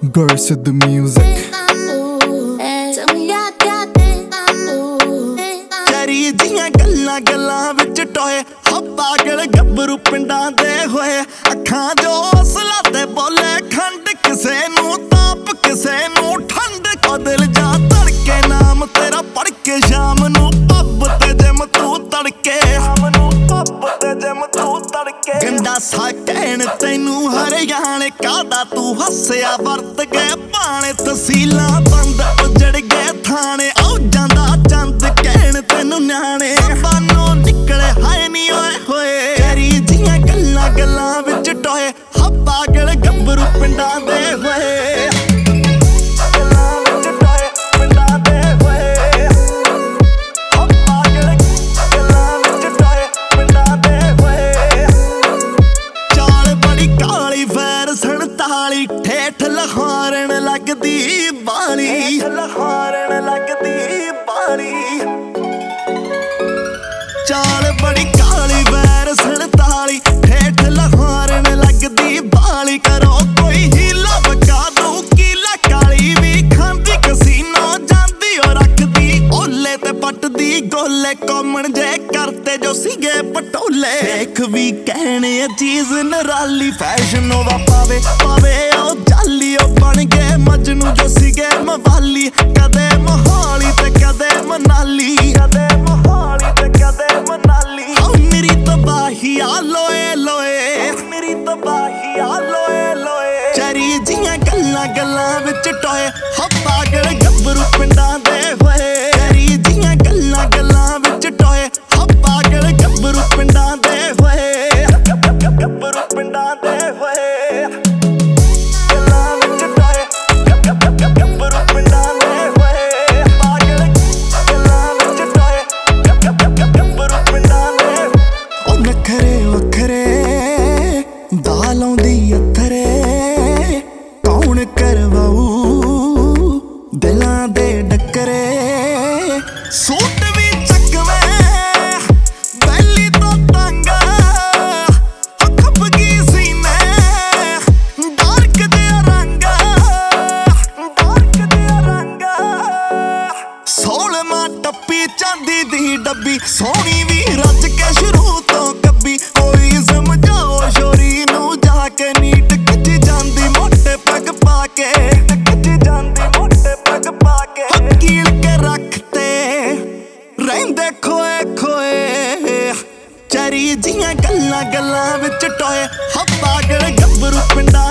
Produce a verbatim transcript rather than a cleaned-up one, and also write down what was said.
Girls with the music. ਚਰੀ ਜੀਆਂ ਗੱਲਾਂ ਗੱਲਾਂ ਵਿੱਚ ਟੋਏ ਹੋ ਪਾਗਲ ਗੱਭਰੂ ਪਿੰਡਾਂ ਦੇ ਹੋਏ ਅੱਖਾਂ ਜੋ ਅਸਲਾ ਤੇ ਬੋਲੇ ਖੰਡ ਕਿਸੇ ਨੂੰ ਤਾਪ ਕਿਸੇ ਨੂੰ ਠੰਡ ਕੋ ਦਿਲ ਜਾ ਧੜਕੇ ਨਾਮ ਤੇਰਾ ਪੜ ਕੇ ਸ਼ਾਮ ਨੂੰ ਪੱਬ ਤੇ ਜਿਮ ਤੂੰ ਤੜਕੇ ਸ਼ਾਮ ਨੂੰ ਪੱਬ ਤੇ ਜਿਮ ਤੂੰ ਤੜਕੇ ਗੰਡਾ ਸਾ ਕਹਿਣ ਤੈਨੂੰ ਹਰਿਆਣੇ ਕਾਦਾ ਤੂੰ ਹੱਸਿਆ ਵਰਤ ਗਏ ਭਾਣੇ ਤਸੀਲਾਂ ਬੰਦ ਉਜੜ ਗਏ ਥਾਣੇ ਆਉ ਜਾਂਦਾ ਚੰਦ ਕਹਿਣ ਤੈਨੂੰ ਨਿਆਣੇ ਬਾਨੋਂ ਨਿਕਲੇ ਹਾਏ ਨੀ ਓਏ ਹੋਏ ਤੇਰੀ ਜੀਆਂ ਗੱਲਾਂ ਗੱਲਾਂ ਵਿੱਚ ਟੋਏ ਹਾ ਪਾਗਲ ਗੱਭਰੂ ਪਿੰਡਾਂ ਦੇ ਹੋਏ ਗੱਲਾਂ ਵਿੱਚ ਟੋਏ ਪਿੰਡਾਂ ਦੇ ਹੋਏ ਹਾ ਪਾਗਲ ਗੱਲਾਂ ਵਿੱਚ ਟੋਏ ਪਿੰਡਾਂ ਦੇ ਹੋਏ ਚਾਲ ਬੜੀ ਕਾਲੀ ਫੈਰ ਸੰਤਾਲੀ ਠੇਠ ਲਹਾਰਨ ਲੱਗਦੀ ਬਾਲੀ ਲਹਾਰਨ ਲੱਗਦੀ ਬਾਲੀ ਚਾਲ ਬੜੀ ਕਾਲੀ ਵੈਰ ਸੰਤਾਲੀ ਠੇਠ ਲਹਾਰਨ ਲੱਗਦੀ ਬਾਲੀ ਕਰੋ ਕੋਈ ਹੀਲਾ ਬਕਾ ਦੂ ਕੀਲਾ ਕਾਲੀ ਵੀ ਖਾਂਦੀ ਕਸੀਨੋ ਜਾਂਦੀ ਓ ਰੱਖਦੀ ਓਲੇ ਤੇ ਪੱਟਦੀ ਗੋਲੇ ਕੋਮਣ ਜੇ ਕਰਤੇ ਜੋ ਸੀਗੇ ਪਟੋਲੇ ਦੇਖ ਵੀ ਕਹਿਣੇ ਚੀਜ਼ ਨਰਾਲੀ ਫੈਸ਼ਨ ਉਹ ਪਾਵੇ ਪਾਵੇ ਉਹ ਜਾਲੀ ਉਹ ਬਣ ਗਏ ਮਜਨੂ ਜੋ ਸੀਗੇ ਮਵਾਲੀ ਕਦੇ ਮੋਹਾਲੀ ਤੇ ਕਦੇ ਮਨਾਲੀ ਕਦੇ ਮੋਹਾਲੀ ਤੇ ਕਦੇ ਮਨਾਲੀ ਓ ਮੇਰੀ ਤਬਾਹੀ ਆ ਲੋਏ ਲੋਏ ਮੇਰੀ ਤਬਾਹੀ ਆ ਲੋਏ ਲੋਏ ਚਰੀ ਜੀਆਂ ਗੱਲਾਂ ਗੱਲਾਂ ਵਿੱਚ ਟੋਏ ਹੋ ਪਾਗਲ ਗੱਭਰੂ ਪਿੰਡਾਂ ਦੇ ਹੋਏ ਚਰੀ ਜੀਆਂ ਗੱਲਾਂ ਗੱਲਾਂ ਵਿੱਚ ਟੋਏ ਹੋ ਪਾਗਲ ਗੱਭਰੂ ਪਿੰਡਾਂ ਦੇ ਹੋਏ ਗੱਭਰੂ ਪਿੰਡਾਂ ਦੇ ਹੋਏ ਗੱਲਾਂ ਵਿੱਚ ਟੋਏ ਗੱਭਰੂ ਪਿੰਡਾਂ ਦੇ ਹੋਏ ਪਾਗਲ ਗੱਲਾਂ ਵਿੱਚ ਟੋਏ ਗੱਭਰੂ ਪਿੰਡਾਂ ਦੇ ਉਹ ਨਖਰੇ ਵੱਖਰੇ ਦਾਲ ਆਉਂਦੀ ਅੱਥਰੇ ਕੌਣ ਕਰਵਾਊ ਦਿਲਾਂ ਦੇ ਡੱਕਰੇ ਸੂਟ ਵੀ ਚੱਕਵੇਂ ਬੈਲੀ ਤੋਂ ਤੰਗ ਖੱਪ ਗਈ ਸੀਨੇ ਡਾਰਕ ਜਿਹਾ ਰੰਗ ਡਾਰਕ ਜਿਹਾ ਰੰਗ ਸੋਲ੍ਹਵਾਂ ਟੱਪੀ ਚਾਂਦੀ ਦੀ ਡੱਬੀ ਸੋਹਣੀ ਵੀ ਰੱਜ ਕੇ ਸ਼ੁਰੂ ਤੋਂ ਕੱਬੀ ਕੋਈ ਸਮਝਾਓ ਸ਼ੋਰੀ ਨੂੰ ਜਾ ਕੇ ਨੀਟ ਖਿੱਚ ਜਾਂਦੀ ਮੋਟੇ ਪੱਗ ਪਾ ਕੇ ਖਿੱਚ ਜਾਂਦੀ ਮੋਟੇ ਪੱਗ ਪਾ ਕੇ ਕੀਲ ਕੇ ਰੱਖਤੇ ਰਹਿੰਦੇ ਖੋਏ ਖੋਏ ਚਰੀ ਜੀਆਂ ਗੱਲਾਂ ਗੱਲਾਂ ਵਿੱਚ ਟੋਏ ਹਾ ਪਾਗਲ ਗੱਭਰੂ ਪਿੰਡਾਂ